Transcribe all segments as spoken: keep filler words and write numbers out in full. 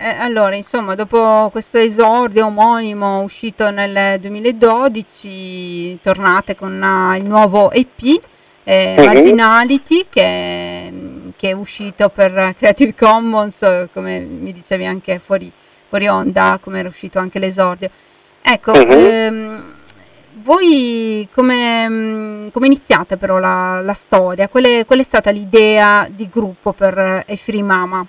eh, allora, insomma, dopo questo esordio omonimo uscito nel duemiladodici, tornate con uh, il nuovo E P, eh, Mhm. Marginality, che, che è uscito per Creative Commons, eh, come mi dicevi anche fuori, fuori onda, come era uscito anche l'esordio. Ecco, Mhm. ehm, voi come, mm, come iniziate però la, la storia? Qual è, qual è stata l'idea di gruppo per eh, Efri Mama?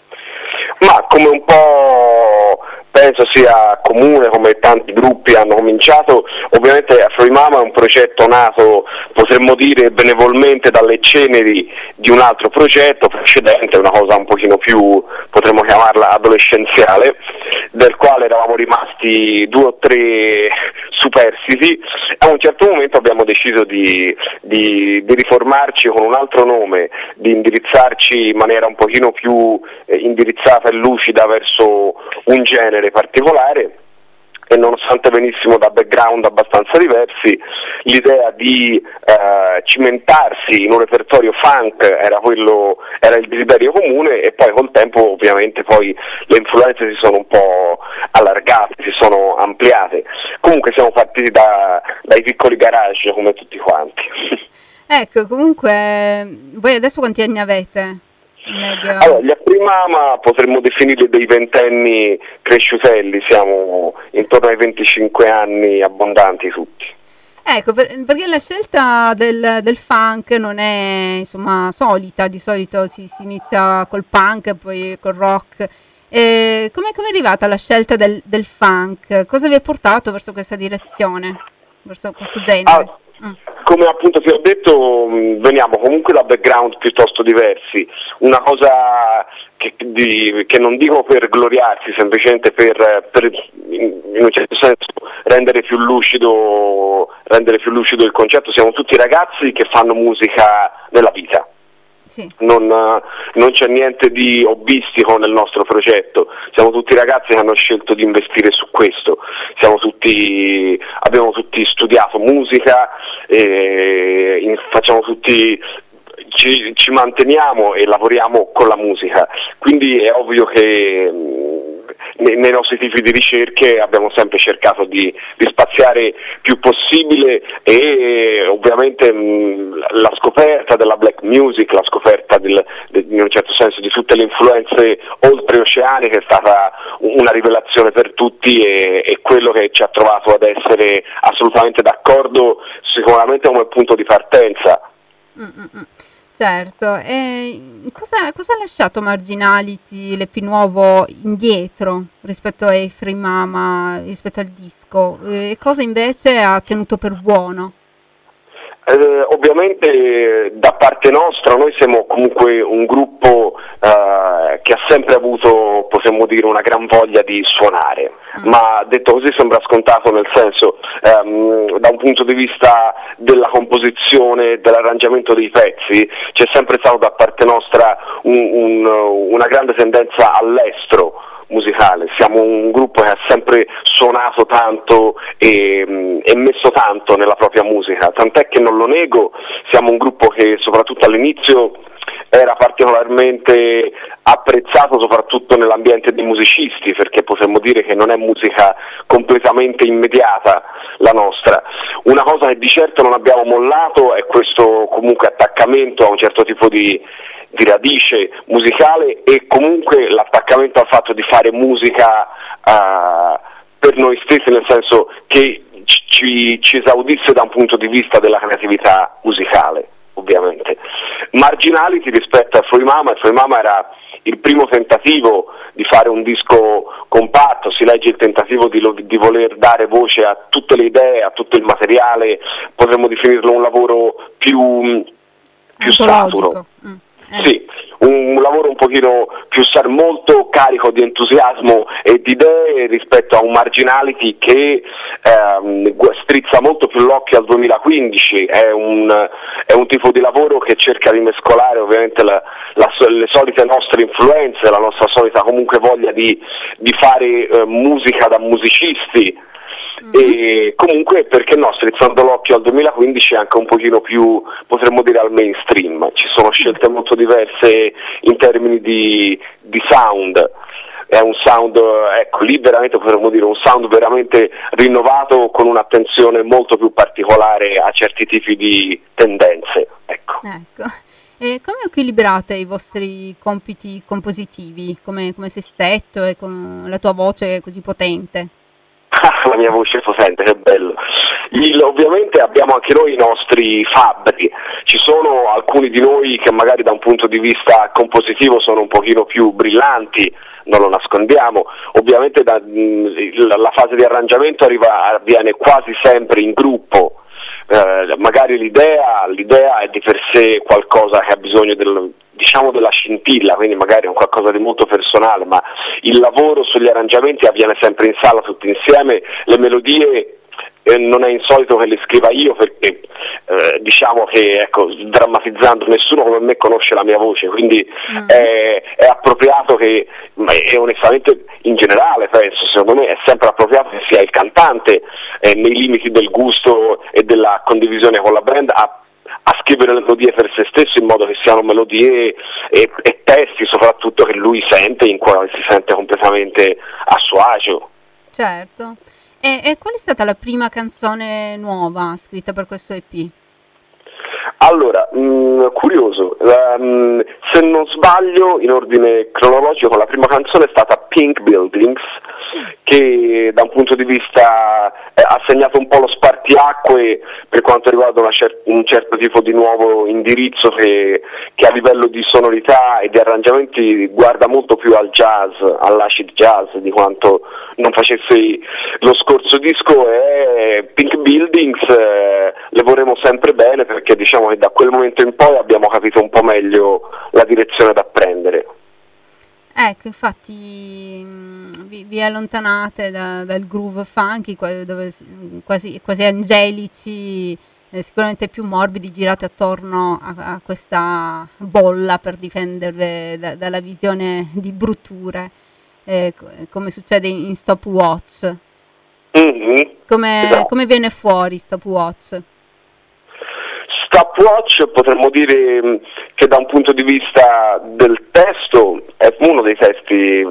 Ma come un po' penso sia comune, come tanti gruppi hanno cominciato, ovviamente Free Mama è un progetto nato, potremmo dire, benevolmente dalle ceneri di un altro progetto precedente, una cosa un pochino più, potremmo chiamarla adolescenziale, del quale eravamo rimasti due o tre superstiti. A un certo momento abbiamo deciso di, di, di riformarci con un altro nome, di indirizzarci in maniera un pochino più eh, indirizzata e lucida verso un genere particolare, e nonostante venissimo da background abbastanza diversi, l'idea di eh, cimentarsi in un repertorio funk era, quello, era il desiderio comune, e poi col tempo ovviamente poi le influenze si sono un po' allargate, si sono ampliate. Comunque siamo partiti da, dai piccoli garage come tutti quanti. Ecco, comunque, voi adesso quanti anni avete? In media? Allora, gli Free Mama potremmo definirli dei ventenni cresciutelli, siamo intorno ai venticinque anni abbondanti tutti. Ecco, per- perché la scelta del, del funk non è, insomma, solita, di solito si, si inizia col punk, poi col rock. E come come è arrivata la scelta del, del funk? Cosa vi ha portato verso questa direzione, verso questo genere? Ah, Mm. come appunto ti ho detto, mh, veniamo comunque da background piuttosto diversi, una cosa che, di, che non dico per gloriarsi, semplicemente per, per in, in un certo senso rendere più lucido, rendere più lucido il concetto. Siamo tutti ragazzi che fanno musica nella vita. Sì. Non, non c'è niente di hobbistico nel nostro progetto, siamo tutti ragazzi che hanno scelto di investire su questo, siamo tutti, abbiamo tutti studiato musica, e in- facciamo tutti, ci, ci manteniamo e lavoriamo con la musica, quindi è ovvio che mh, nei, nei nostri tipi di ricerche abbiamo sempre cercato di, di spaziare più possibile, e ovviamente mh, la scoperta della black music, la scoperta del, de, in un certo senso di tutte le influenze oltreoceaniche è stata una rivelazione per tutti, e, e quello che ci ha trovato ad essere assolutamente d'accordo, sicuramente come punto di partenza. Mm, mm, mm. Certo, e cosa, cosa ha lasciato Marginality, l'E P nuovo, indietro rispetto ai Free Mama, rispetto al disco? E cosa invece ha tenuto per buono? Eh, ovviamente da parte nostra noi siamo comunque un gruppo eh, che ha sempre avuto, potremmo dire, una gran voglia di suonare, Mm. ma detto così sembra scontato, nel senso, ehm, da un punto di vista della composizione, dell'arrangiamento dei pezzi, c'è sempre stato da parte nostra un, un, una grande tendenza all'estero musicale. Siamo un gruppo che ha sempre suonato tanto e, e messo tanto nella propria musica, tant'è che non lo nego, siamo un gruppo che soprattutto all'inizio era particolarmente apprezzato soprattutto nell'ambiente dei musicisti, perché potremmo dire che non è musica completamente immediata la nostra. Una cosa che di certo non abbiamo mollato è questo comunque attaccamento a un certo tipo di di radice musicale, e comunque l'attaccamento al fatto di fare musica uh, per noi stessi, nel senso che ci, ci esaudisse da un punto di vista della creatività musicale, ovviamente. Marginality rispetto a Free Mama, Free Mama era il primo tentativo di fare un disco compatto, si legge il tentativo di, lo, di voler dare voce a tutte le idee, a tutto il materiale, potremmo definirlo un lavoro più, più saturo. Mm. Eh. Sì, un, un lavoro un pochino più sar- molto carico di entusiasmo e di idee rispetto a un Marginality che ehm, strizza molto più l'occhio al duemilaquindici, è un, è un tipo di lavoro che cerca di mescolare ovviamente la, la, le solite nostre influenze, la nostra solita comunque voglia di, di fare eh, musica da musicisti. Mm-hmm. E comunque, perché no, strizzando l'occhio al duemilaquindici anche un pochino più, potremmo dire, al mainstream. Ci sono scelte molto diverse in termini di, di sound. è un sound, ecco, lì veramente potremmo dire un sound veramente rinnovato con un'attenzione molto più particolare a certi tipi di tendenze, ecco. Ecco. E come equilibrate i vostri compiti compositivi, come, come sestetto e con la tua voce così potente? La mia voce è potente, che bello. Il, ovviamente abbiamo anche noi i nostri fabbri, ci sono alcuni di noi che magari da un punto di vista compositivo sono un pochino più brillanti, non lo nascondiamo, ovviamente da, mh, la, la fase di arrangiamento arriva, avviene quasi sempre in gruppo. Eh, magari l'idea, l'idea è di per sé qualcosa che ha bisogno del, diciamo della scintilla, quindi magari è un qualcosa di molto personale, ma il lavoro sugli arrangiamenti avviene sempre in sala tutti insieme, le melodie eh, non è insolito che le scriva io perché eh, diciamo che, ecco, drammatizzando, nessuno come me conosce la mia voce, quindi mm. è, è appropriato che, e onestamente in generale penso, secondo me è sempre appropriato che sia il cantante eh, nei limiti del gusto e della condivisione con la band a, a scrivere le melodie per se stesso in modo che siano melodie e, e testi soprattutto che lui sente, in cui si sente completamente a suo agio. Certo. E, e qual è stata la prima canzone nuova scritta per questo E P? Allora, mh, curioso, um, se non sbaglio in ordine cronologico la prima canzone è stata Pink Buildings, che da un punto di vista eh, ha segnato un po' lo spartiacque per quanto riguarda una cer- un certo tipo di nuovo indirizzo che, che a livello di sonorità e di arrangiamenti guarda molto più al jazz, all'acid jazz di quanto non facessi lo scorso disco, e Pink Buildings eh, le vorremmo sempre bene perché diciamo che da quel momento in poi abbiamo capito un po' meglio la direzione da prendere. Ecco, infatti mh, vi, vi allontanate da, dal groove funky, dove quasi, quasi angelici, eh, sicuramente più morbidi, girate attorno a, a questa bolla per difendervi da, dalla visione di brutture, eh, come succede in, in Stopwatch. Mm-hmm. Come, no. come viene fuori Stopwatch? Stopwatch potremmo dire che da un punto di vista del testo è uno dei testi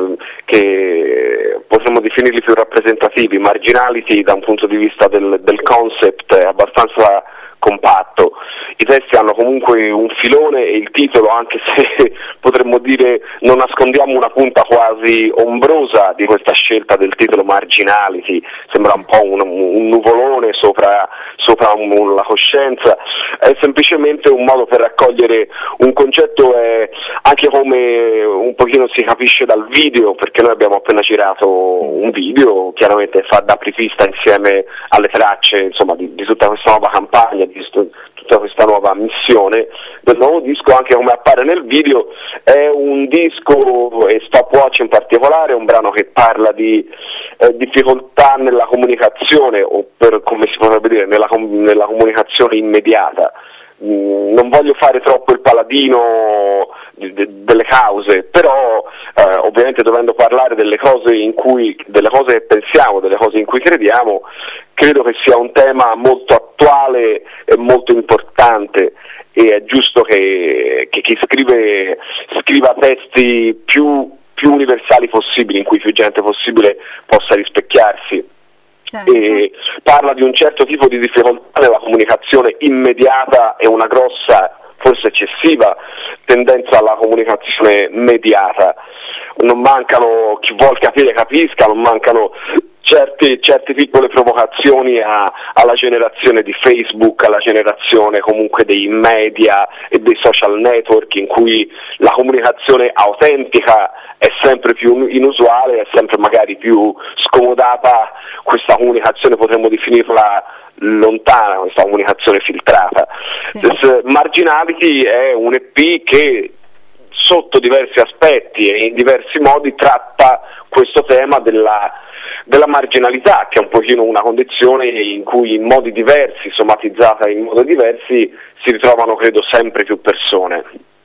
che potremmo definirli più rappresentativi. Marginality da un punto di vista del, del concept è abbastanza compatto, i testi hanno comunque un filone e il titolo, anche se potremmo dire non nascondiamo una punta quasi ombrosa di questa scelta del titolo Marginality, sembra un po' un, un nuvolone sopra, sopra un, la coscienza, è semplicemente un modo per raccogliere un concetto, è anche come un pochino si capisce dal video, perché noi abbiamo appena girato un video, chiaramente fa da apripista insieme alle tracce, insomma, di, di tutta questa nuova campagna, di sto, tutta questa nuova missione del nuovo disco. Anche come appare nel video è un disco, e Stopwatch in particolare, è un brano che parla di eh, difficoltà nella comunicazione, o per, come si potrebbe dire, nella, nella comunicazione immediata. Mm, non voglio fare troppo il paladino de, de, delle cause, però eh, ovviamente dovendo parlare delle cose in cui, delle cose che pensiamo, delle cose in cui crediamo, credo che sia un tema molto attuale e molto importante, e è giusto che, che chi scrive scriva testi più, più universali possibili, in cui più gente possibile possa rispecchiarsi. Certo. E parla di un certo tipo di difficoltà nella comunicazione immediata e una grossa, forse eccessiva, tendenza alla comunicazione mediata. Non mancano, chi vuol capire capisca, non mancano certe, certe piccole provocazioni a, alla generazione di Facebook, alla generazione comunque dei media e dei social network, in cui la comunicazione autentica è sempre più inusuale, è sempre magari più scomodata, questa comunicazione potremmo definirla lontana, questa comunicazione filtrata. Sì. Marginality è un E P che sotto diversi aspetti e in diversi modi tratta questo tema della, della marginalità, che è un pochino una condizione in cui in modi diversi, somatizzata in modi diversi, si ritrovano credo sempre più persone.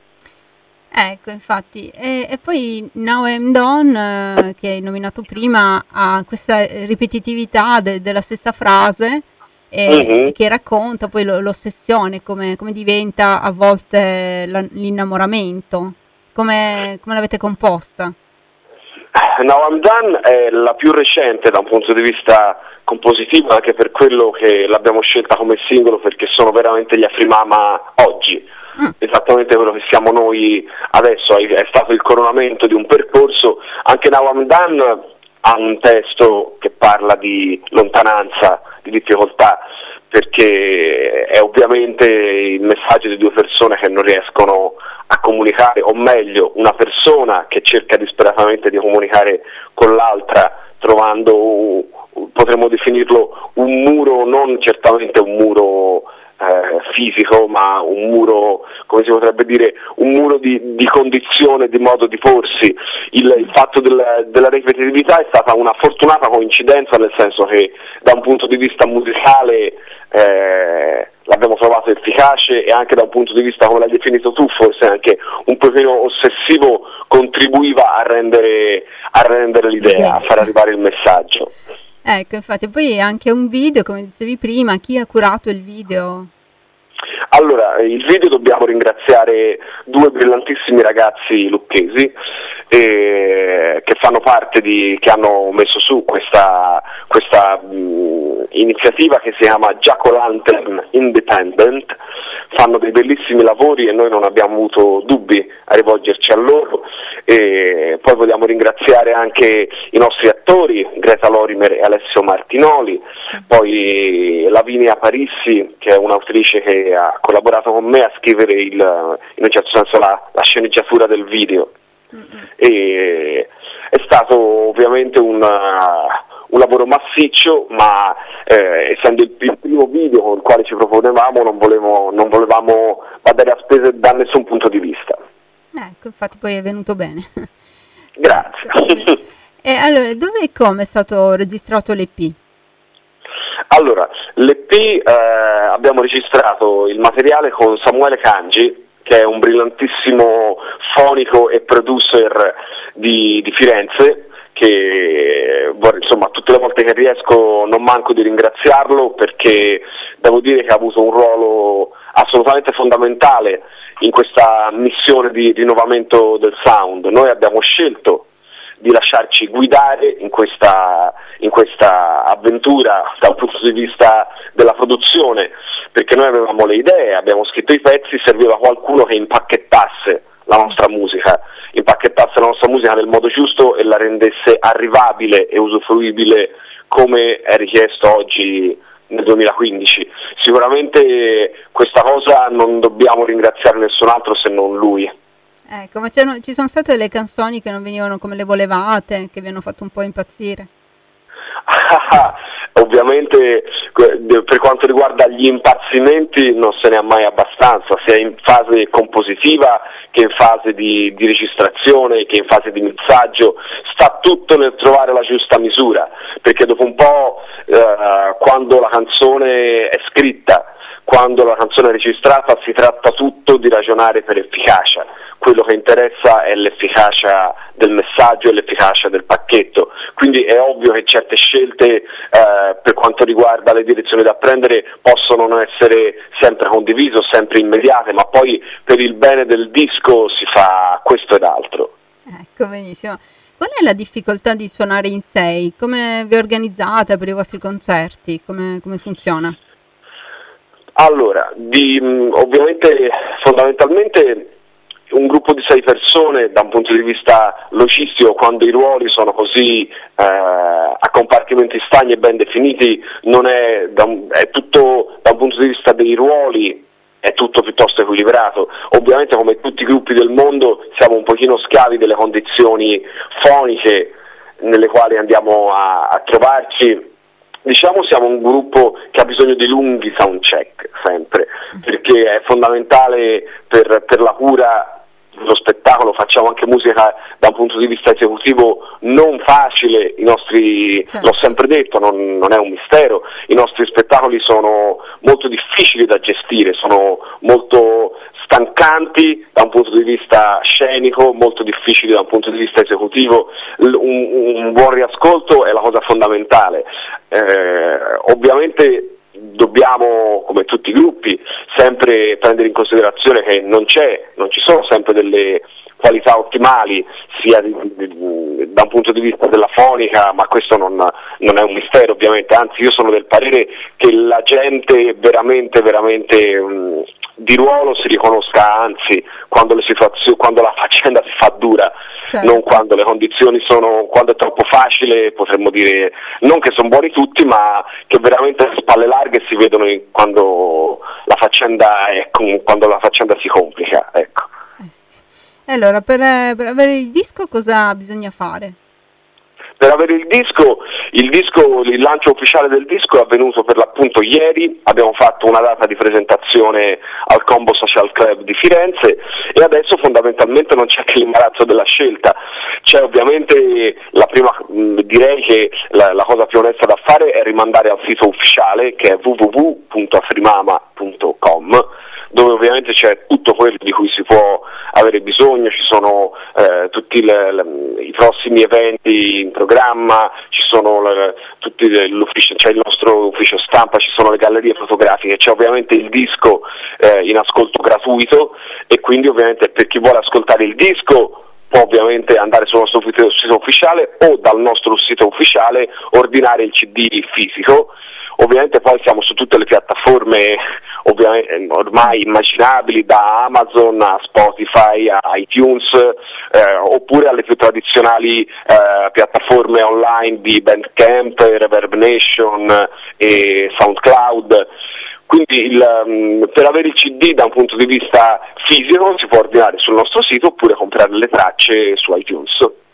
Ecco, infatti, e, e poi Now I'm Done, eh, che hai nominato prima, ha questa ripetitività de, della stessa frase, e, mm-hmm. che racconta poi lo, l'ossessione, come, come diventa a volte la, l'innamoramento. Come, come l'avete composta? Now I'm Done è la più recente da un punto di vista compositivo, anche per quello che l'abbiamo scelta come singolo, perché sono veramente gli Afrimama oggi, mm. esattamente quello che siamo noi adesso, è stato il coronamento di un percorso. Anche Now I'm Done ha un testo che parla di lontananza, di difficoltà, perché è ovviamente il messaggio di due persone che non riescono a comunicare, o meglio, una persona che cerca disperatamente di comunicare con l'altra, trovando, potremmo definirlo, un muro, non certamente un muro eh, fisico, ma un muro, come si potrebbe dire, un muro di, di condizione, di modo di porsi. Il, il fatto del, della ripetitività è stata una fortunata coincidenza, nel senso che da un punto di vista musicale eh, l'abbiamo trovato efficace, e anche da un punto di vista, come l'hai definito tu, forse anche un pochino ossessivo, contribuiva a rendere, a rendere l'idea, a far arrivare il messaggio. Ecco, infatti, poi anche un video, come dicevi prima, chi ha curato il video? Allora, il video dobbiamo ringraziare due brillantissimi ragazzi lucchesi eh, che fanno parte di, che hanno messo su questa, questa mh, iniziativa che si chiama Jack O'Lantern Independent. Fanno dei bellissimi lavori e noi non abbiamo avuto dubbi a rivolgerci a loro, e poi vogliamo ringraziare anche i nostri attori, Greta Lorimer e Alessio Martinoli, poi Lavinia Parissi, che è un'autrice che ha collaborato con me a scrivere il, in un certo senso la, la sceneggiatura del video. Mm-hmm. E è stato ovviamente un, un lavoro massiccio, ma eh, essendo il, il primo video con il quale ci proponevamo, non, volevo, non volevamo badare a spese da nessun punto di vista. Ecco, infatti poi è venuto bene. Grazie. Ecco. E allora, dove e come è stato registrato l'E P? Allora, l'E P eh, abbiamo registrato il materiale con Samuele Cangi, che è un brillantissimo fonico e producer di, di Firenze, che insomma tutte le volte che riesco non manco di ringraziarlo, perché devo dire che ha avuto un ruolo assolutamente fondamentale in questa missione di rinnovamento del sound. Noi abbiamo scelto di lasciarci guidare in questa, in questa avventura dal punto di vista della produzione, perché noi avevamo le idee, abbiamo scritto i pezzi, serviva qualcuno che impacchettasse la nostra musica, impacchettasse la nostra musica nel modo giusto e la rendesse arrivabile e usufruibile come è richiesto oggi nel duemilaquindici. Sicuramente questa cosa non dobbiamo ringraziare nessun altro se non lui. Ecco, ma ci sono state delle canzoni che non venivano come le volevate, che vi hanno fatto un po' impazzire? Ovviamente per quanto riguarda gli impazzimenti non se ne ha mai abbastanza, sia in fase compositiva che in fase di, di registrazione, che in fase di mixaggio. Sta tutto nel trovare la giusta misura, perché dopo un po' eh, quando la canzone è scritta, quando la canzone è registrata, si tratta tutto di ragionare per efficacia. Quello che interessa è l'efficacia del messaggio e l'efficacia del pacchetto, quindi è ovvio che certe scelte eh, per quanto riguarda le direzioni da prendere possono non essere sempre condivise o sempre immediate, ma poi per il bene del disco si fa questo ed altro. Ecco, benissimo. Qual è la difficoltà di suonare in sei? Come vi organizzate per i vostri concerti? Come, come funziona? Allora, di, ovviamente fondamentalmente un gruppo di sei persone da un punto di vista logistico, quando i ruoli sono così eh, a compartimenti stagni e ben definiti, non è, da un, è tutto da un punto di vista dei ruoli è tutto piuttosto equilibrato. Ovviamente come tutti i gruppi del mondo siamo un pochino schiavi delle condizioni foniche nelle quali andiamo a, a trovarci. Diciamo siamo un gruppo che ha bisogno di lunghi soundcheck sempre, perché è fondamentale per, per la cura dello spettacolo. Facciamo anche musica da un punto di vista esecutivo non facile, i nostri, certo. L'ho sempre detto, non, non è un mistero, i nostri spettacoli sono molto difficili da gestire, sono molto stancanti da un punto di vista scenico, molto difficili da un punto di vista esecutivo. Un, un buon riascolto è la cosa fondamentale. Eh, ovviamente dobbiamo, come tutti i gruppi, sempre prendere in considerazione che non c'è, non ci sono sempre delle qualità ottimali sia di, di, da un punto di vista della fonica, ma questo non, non è un mistero ovviamente, anzi io sono del parere che la gente veramente, veramente mh, di ruolo si riconosca, anzi quando, le situazio- quando la faccenda si fa dura, certo. Non quando le condizioni sono, quando è troppo facile, potremmo dire, non che sono buoni tutti, ma che veramente le spalle larghe si vedono in, quando la faccenda è, quando la faccenda si complica, ecco. Eh sì. Allora, per, per avere il disco cosa bisogna fare? Per avere il disco, il disco, il lancio ufficiale del disco è avvenuto per l'appunto ieri, abbiamo fatto una data di presentazione al Combo Social Club di Firenze e adesso fondamentalmente non c'è che l'imbarazzo della scelta, c'è ovviamente la prima, mh, direi che la, la cosa più onesta da fare è rimandare al sito ufficiale che è w w w punto afrimama punto com, dove ovviamente c'è tutto quello di cui si può avere bisogno, ci sono eh, tutti le, le, i prossimi eventi in programma, ci sono le, tutti le, l'ufficio, c'è il nostro ufficio stampa, ci sono le gallerie fotografiche, c'è ovviamente il disco eh, in ascolto gratuito e quindi ovviamente per chi vuole ascoltare il disco può ovviamente andare sul nostro sito ufficiale o dal nostro sito ufficiale ordinare il C D fisico. Ovviamente poi siamo su tutte le piattaforme ovviamente ormai immaginabili, da Amazon a Spotify a iTunes, eh, oppure alle più tradizionali eh, piattaforme online di Bandcamp, Reverb Nation e SoundCloud. Quindi il, um, per avere il C D da un punto di vista fisico si può ordinare sul nostro sito oppure comprare le tracce su iTunes.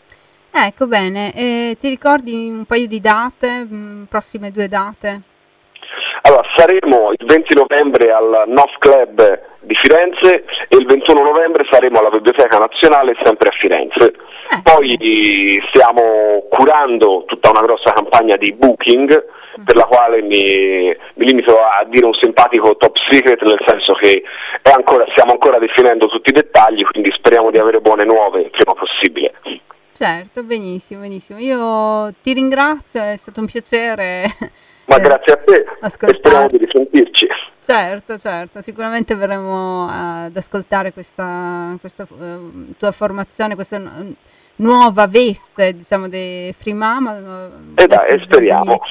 Ecco, bene, e ti ricordi un paio di date, mh, prossime due date? Allora, saremo il venti novembre al North Club di Firenze e il ventuno novembre saremo alla Biblioteca Nazionale sempre a Firenze. Eh. Poi stiamo curando tutta una grossa campagna di booking mm. per la quale mi, mi limito a dire un simpatico top secret, nel senso che è ancora, stiamo ancora definendo tutti i dettagli, quindi speriamo di avere buone nuove il prima possibile. Certo, benissimo, benissimo. Io ti ringrazio, è stato un piacere. Ma eh, grazie a te ascoltare. E speriamo di risentirci. Certo, certo, sicuramente verremo ad ascoltare questa, questa uh, tua formazione, questa n- nuova veste, diciamo, di Frimama. E eh dai, speriamo.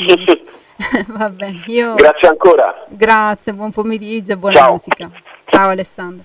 Va bene, io... Grazie ancora. Grazie, buon pomeriggio e buona Ciao. musica. Ciao Alessandro.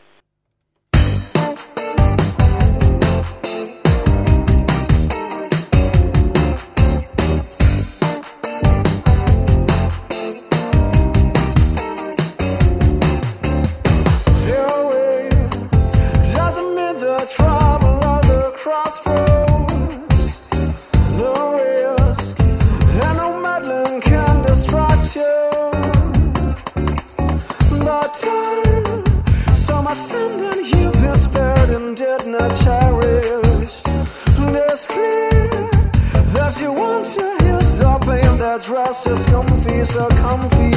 Dress is comfy, so comfy.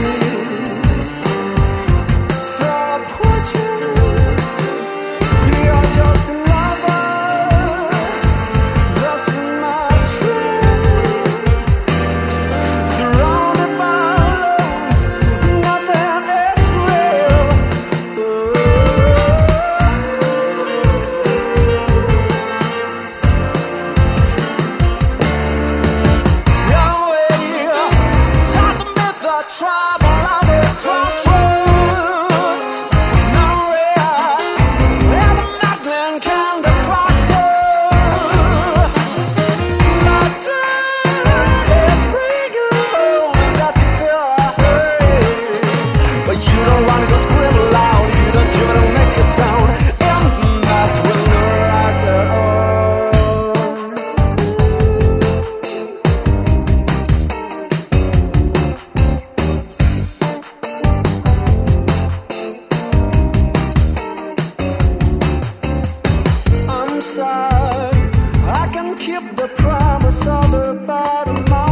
So put you, you're just a lover. That's my truth. Surrounded by love, nothing is real. I can keep the promise all about my